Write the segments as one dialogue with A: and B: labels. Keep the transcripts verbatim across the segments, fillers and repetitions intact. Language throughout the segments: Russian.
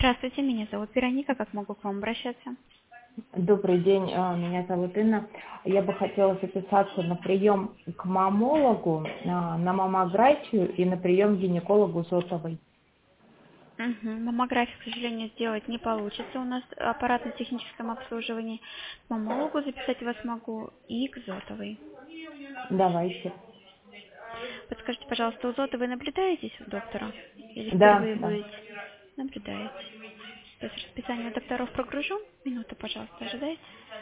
A: Здравствуйте, меня зовут Вероника. Как могу к вам обращаться?
B: Добрый день, а, меня зовут Инна. Я бы хотела записаться на прием к маммологу, а, на маммографию и на прием к гинекологу Зотовой.
A: Мгм. Маммографию, к сожалению, сделать не получится. У нас аппарат на техническом обслуживании. К маммологу записать вас могу и к Зотовой.
B: Давайте.
A: Подскажите, пожалуйста, у Зотовой наблюдаетесь у доктора? Или
B: Да,
A: впервые
B: да.
A: будете? Наблюдаете. То есть расписание докторов прогружу. Минуту, пожалуйста, ожидайте.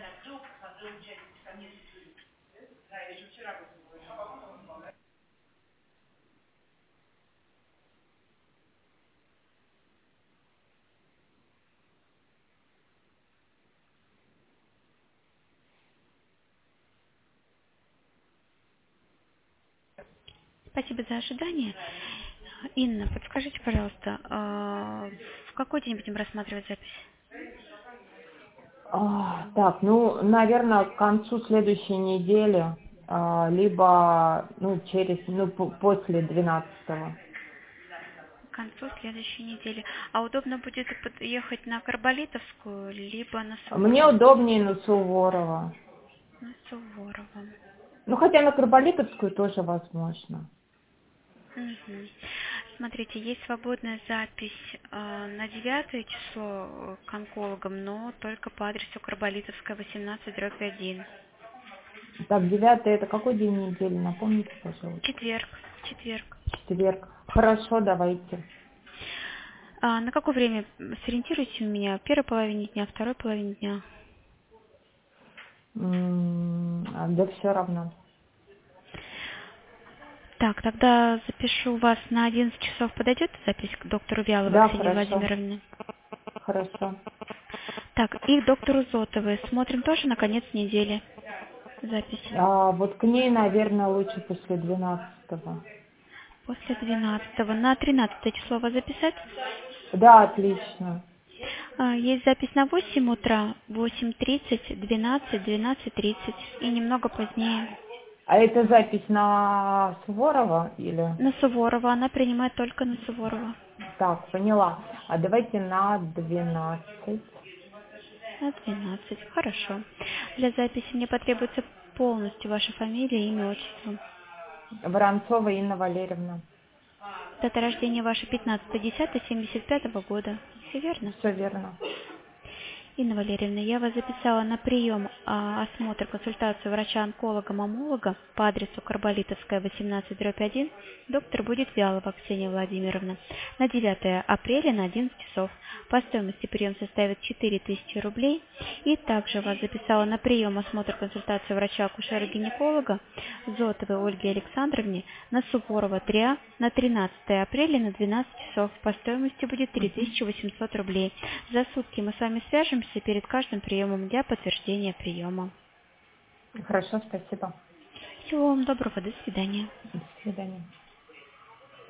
A: Спасибо за ожидание. Инна, подскажите, пожалуйста, а, в какой день будем рассматривать запись?
B: А, так, ну, наверное, к концу следующей недели, а, либо, ну, через, ну, по- после двенадцатого.
A: К концу следующей недели. А удобно будет ехать на Карболитовскую, либо на
B: Мне
A: Суворова?
B: удобнее на Суворова.
A: На Суворова.
B: Ну, хотя на Карболитовскую тоже возможно.
A: Мгм. Смотрите, есть свободная запись э, на девятое число э, к онкологам, но только по адресу Карболитовская, восемнадцать, дробь один.
B: Так, девятое это какой день недели? Напомните, пожалуйста.
A: Четверг. Четверг.
B: Четверг. Хорошо, давайте.
A: А на какое время сориентируйте у меня? Первой половине дня, второй половине дня?
B: М, а, Да все равно.
A: Так, тогда запишу вас на одиннадцать часов. Подойдет запись к доктору Вяловой
B: Да,
A: Ксении
B: хорошо.
A: Владимировне?
B: Хорошо.
A: Так, и к доктору Зотовой. Смотрим тоже на конец недели запись.
B: А вот к ней, наверное, лучше после двенадцатого.
A: После двенадцатого. На тринадцатое число вас записать?
B: Да, отлично.
A: А, есть запись на восемь утра, восемь тридцать, двенадцать, двенадцать тридцать и немного позднее.
B: А это запись на Суворова или?
A: На Суворова. Она принимает только на Суворова.
B: Так, поняла. А давайте на двенадцать.
A: На двенадцать. Хорошо. Для записи мне потребуется полностью ваша фамилия, имя, отчество.
B: Воронцова Инна Валерьевна.
A: Дата рождения ваша пятнадцатое десятое семьдесят пятого года. Все верно?
B: Все верно.
A: Инна Валерьевна, я вас записала на прием, а, осмотр, консультацию врача-онколога-мамолога по адресу Карболитовская, восемнадцать, дробь один. Доктор будет Вялова Ксения Владимировна. На девятое апреля на одиннадцать часов. По стоимости прием составит четыре тысячи рублей. И также вас записала на прием, осмотр, консультацию врача-акушера-гинеколога Зотовой Ольги Александровне на Суворова три А на тринадцатое апреля на двенадцать часов. По стоимости будет три
B: Мгм.
A: тысячи восемьсот рублей. За сутки мы с вами свяжемся перед каждым приемом для подтверждения приема.
B: Хорошо, спасибо.
A: Всего вам доброго, до свидания.
B: До свидания.